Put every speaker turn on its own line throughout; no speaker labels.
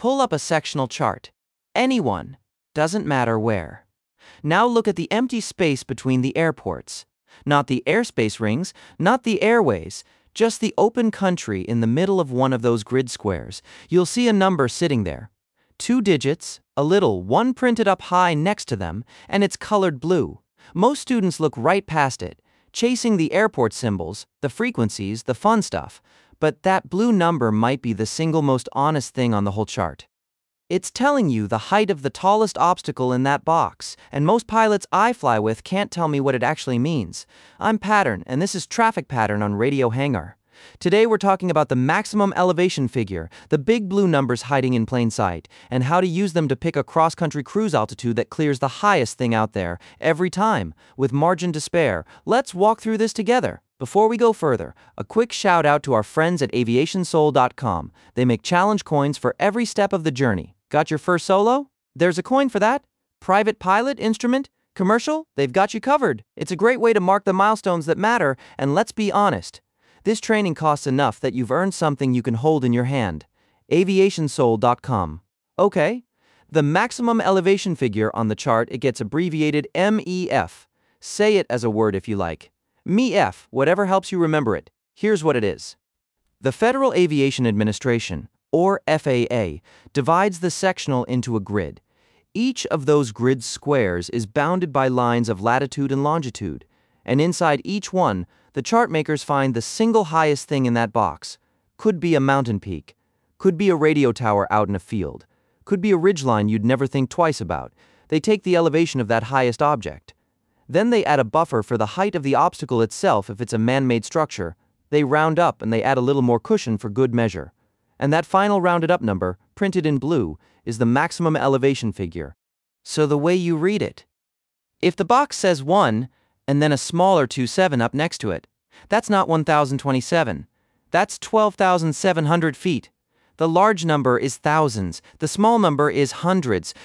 pull up a sectional chart. Anyone, doesn't matter where. Now look at the empty space between the airports. Not the airspace rings, not the airways, just the open country in the middle of one of those grid squares. You'll see a number sitting there. 2 digits, a little one printed up high next to them, and it's colored blue. Most students look right past it, chasing the airport symbols, the frequencies, the fun stuff. But that blue number might be the single most honest thing on the whole chart. It's telling you the height of the tallest obstacle in that box, and most pilots I fly with can't tell me what it actually means. I'm Pattern, and this is Traffic Pattern on Radio Hangar. Today we're talking about the maximum elevation figure, the big blue numbers hiding in plain sight, and how to use them to pick a cross-country cruise altitude that clears the highest thing out there, every time, with margin to spare. Let's walk through this together. Before we go further, a quick shout out to our friends at aviationsoul.com. They make challenge coins for every step of the journey. Got your first solo? There's a coin for that. Private pilot, instrument, commercial, they've got you covered. It's a great way to mark the milestones that matter, and let's be honest. This training costs enough that you've earned something you can hold in your hand. aviationsoul.com. Okay. The maximum elevation figure on the chart, it gets abbreviated MEF. Say it as a word if you like. MEF, whatever helps you remember it. Here's what it is. The Federal Aviation Administration, or FAA, divides the sectional into a grid. Each of those grid squares is bounded by lines of latitude and longitude, and inside each one, the chart makers find the single highest thing in that box. Could be a mountain peak, could be a radio tower out in a field, could be a ridgeline you'd never think twice about. They take the elevation of that highest object. Then they add a buffer for the height of the obstacle itself if it's a man-made structure. They round up and they add a little more cushion for good measure. And that final rounded up number, printed in blue, is the maximum elevation figure. So the way you read it. If the box says 1, and then a smaller 27 up next to it, that's not 1,027. That's 12,700 feet. The large number is thousands. The small number is hundreds.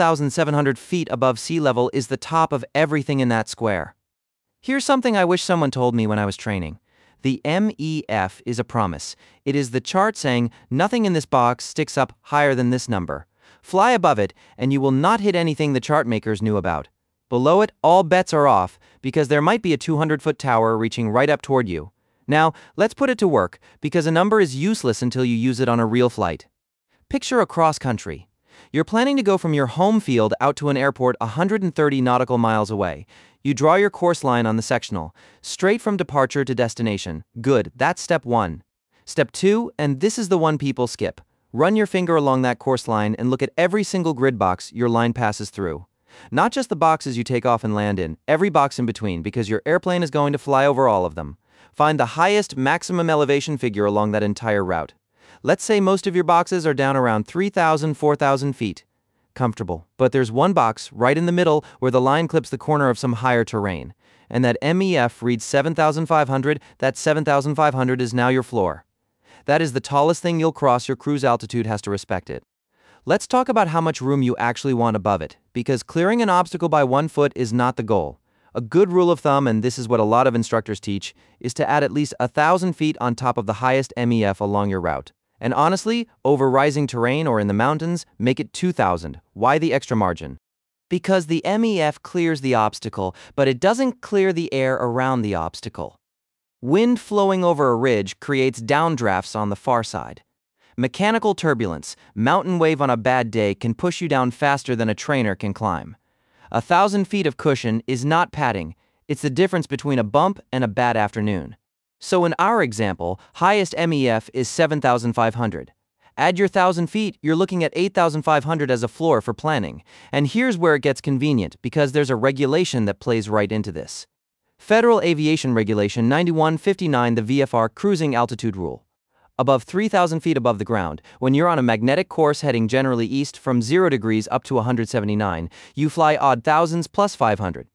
12,700 feet above sea level is the top of everything in that square. Here's something I wish someone told me when I was training. The MEF is a promise. It is the chart saying nothing in this box sticks up higher than this number. Fly above it, and you will not hit anything the chart makers knew about. Below it, all bets are off, because there might be a 200-foot tower reaching right up toward you. Now, let's put it to work, because a number is useless until you use it on a real flight. Picture a cross-country. You're planning to go from your home field out to an airport 130 nautical miles away. You draw your course line on the sectional, straight from departure to destination. Good, that's step 1. Step 2, and this is the one people skip. Run your finger along that course line and look at every single grid box your line passes through. Not just the boxes you take off and land in, every box in between, because your airplane is going to fly over all of them. Find the highest maximum elevation figure along that entire route. Let's say most of your boxes are down around 3,000, 4,000 feet. Comfortable. But there's one box right in the middle where the line clips the corner of some higher terrain. And that MEF reads 7,500. That 7,500 is now your floor. That is the tallest thing you'll cross. Your cruise altitude has to respect it. Let's talk about how much room you actually want above it, because clearing an obstacle by 1 foot is not the goal. A good rule of thumb, and this is what a lot of instructors teach, is to add at least 1,000 feet on top of the highest MEF along your route. And honestly, over rising terrain or in the mountains, make it 2,000. Why the extra margin? Because the MEF clears the obstacle, but it doesn't clear the air around the obstacle. Wind flowing over a ridge creates downdrafts on the far side. Mechanical turbulence, mountain wave on a bad day, can push you down faster than a trainer can climb. 1,000 feet of cushion is not padding. It's the difference between a bump and a bad afternoon. So in our example, highest MEF is 7,500. Add your 1,000 feet, you're looking at 8,500 as a floor for planning. And here's where it gets convenient, because there's a regulation that plays right into this. Federal Aviation Regulation 9159, the VFR Cruising Altitude Rule. Above 3,000 feet above the ground, when you're on a magnetic course heading generally east from 0 degrees up to 179, you fly odd thousands plus 500.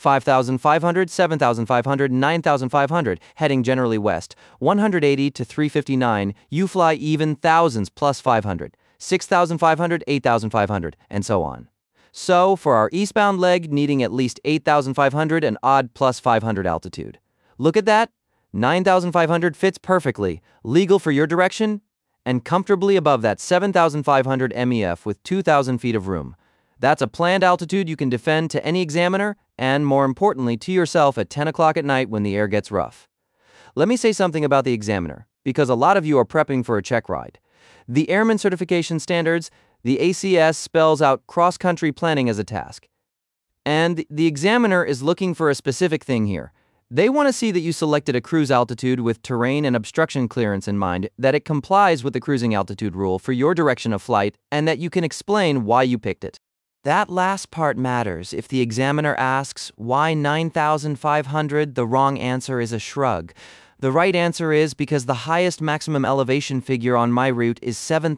5,500, 7,500, 9,500, heading generally west. 180 to 359, you fly even thousands plus 500. 6,500, 8,500, and so on. So, for our eastbound leg, needing at least 8,500 and odd plus 500 altitude. Look at that. 9,500 fits perfectly. Legal for your direction? and comfortably above that 7,500 MEF with 2,000 feet of room. That's a planned altitude you can defend to any examiner, and more importantly, to yourself at 10 o'clock at night when the air gets rough. Let me say something about the examiner, because a lot of you are prepping for a check ride. The Airman Certification Standards, the ACS, spells out cross-country planning as a task. And the examiner is looking for a specific thing here. They want to see that you selected a cruise altitude with terrain and obstruction clearance in mind, that it complies with the cruising altitude rule for your direction of flight, and that you can explain why you picked it. That last part matters. If the examiner asks, why 9,500, the wrong answer is a shrug. The right answer is because the highest maximum elevation figure on my route is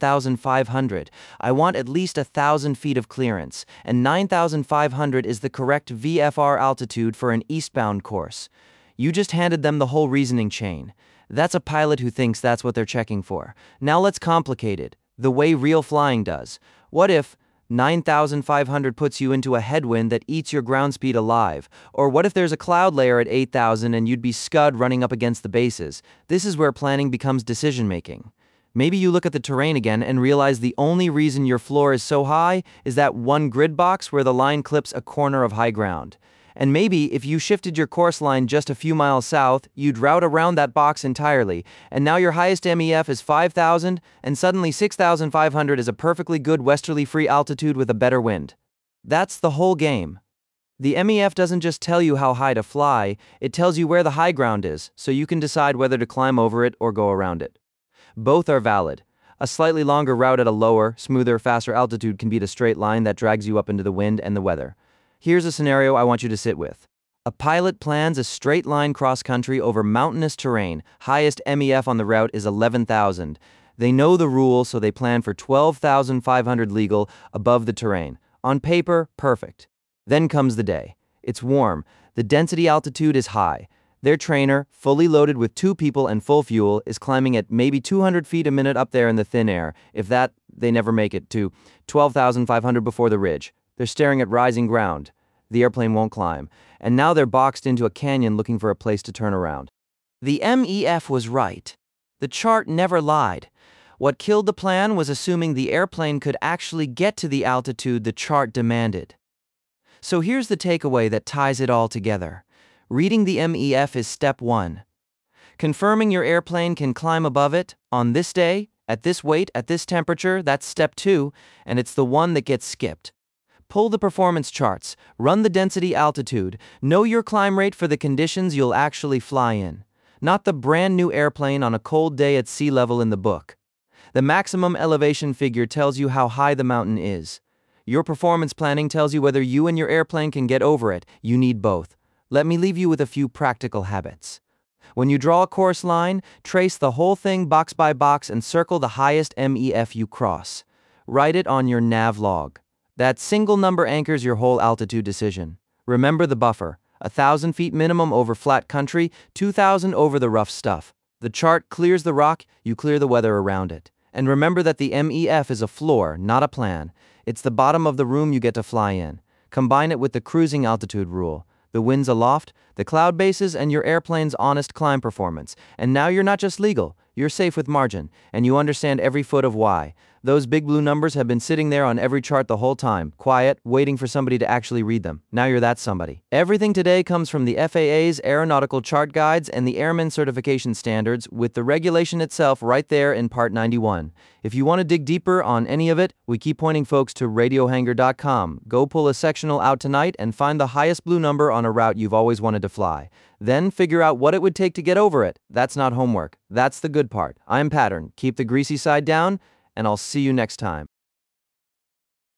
7,500. I want at least 1,000 feet of clearance, and 9,500 is the correct VFR altitude for an eastbound course. You just handed them the whole reasoning chain. That's a pilot who thinks that's what they're checking for. Now let's complicate it, the way real flying does. What if 9,500 puts you into a headwind that eats your ground speed alive? Or what if there's a cloud layer at 8,000 and you'd be scud running up against the bases? This is where planning becomes decision-making. Maybe you look at the terrain again and realize the only reason your floor is so high is that one grid box where the line clips a corner of high ground. And maybe if you shifted your course line just a few miles south, you'd route around that box entirely, and now your highest MEF is 5,000, and suddenly 6,500 is a perfectly good westerly free altitude with a better wind. That's the whole game. The MEF doesn't just tell you how high to fly, it tells you where the high ground is, so you can decide whether to climb over it or go around it. Both are valid. A slightly longer route at a lower, smoother, faster altitude can beat a straight line that drags you up into the wind and the weather. Here's a scenario I want you to sit with. A pilot plans a straight line cross-country over mountainous terrain. Highest MEF on the route is 11,000. They know the rule, so they plan for 12,500 legal above the terrain. On paper, perfect. Then comes the day. It's warm. The density altitude is high. Their trainer, fully loaded with 2 people and full fuel, is climbing at maybe 200 feet a minute up there in the thin air. If that, they never make it to 12,500 before the ridge. They're staring at rising ground. The airplane won't climb, and now they're boxed into a canyon looking for a place to turn around. The MEF was right. The chart never lied. What killed the plan was assuming the airplane could actually get to the altitude the chart demanded. So here's the takeaway that ties it all together. Reading the MEF is step 1. Confirming your airplane can climb above it, on this day, at this weight, at this temperature, that's step 2, and it's the one that gets skipped. Pull the performance charts, run the density altitude, know your climb rate for the conditions you'll actually fly in, not the brand new airplane on a cold day at sea level in the book. The maximum elevation figure tells you how high the mountain is. Your performance planning tells you whether you and your airplane can get over it. You need both. Let me leave you with a few practical habits. When you draw a course line, trace the whole thing box by box and circle the highest MEF you cross. Write it on your nav log. That single number anchors your whole altitude decision. Remember the buffer, 1,000 feet minimum over flat country, 2,000 over the rough stuff. The chart clears the rock, you clear the weather around it. And remember that the MEF is a floor, not a plan. It's the bottom of the room you get to fly in. Combine it with the cruising altitude rule, the winds aloft, the cloud bases, and your airplane's honest climb performance. And now you're not just legal, you're safe with margin, and you understand every foot of why. Those big blue numbers have been sitting there on every chart the whole time, quiet, waiting for somebody to actually read them. Now you're that somebody. Everything today comes from the FAA's Aeronautical Chart Guides and the Airman Certification Standards, with the regulation itself right there in Part 91. If you want to dig deeper on any of it, we keep pointing folks to radiohangar.com. Go pull a sectional out tonight and find the highest blue number on a route you've always wanted to fly. Then figure out what it would take to get over it. That's not homework. That's the good part. I'm Pattern. Keep the greasy side down, and I'll see you next time.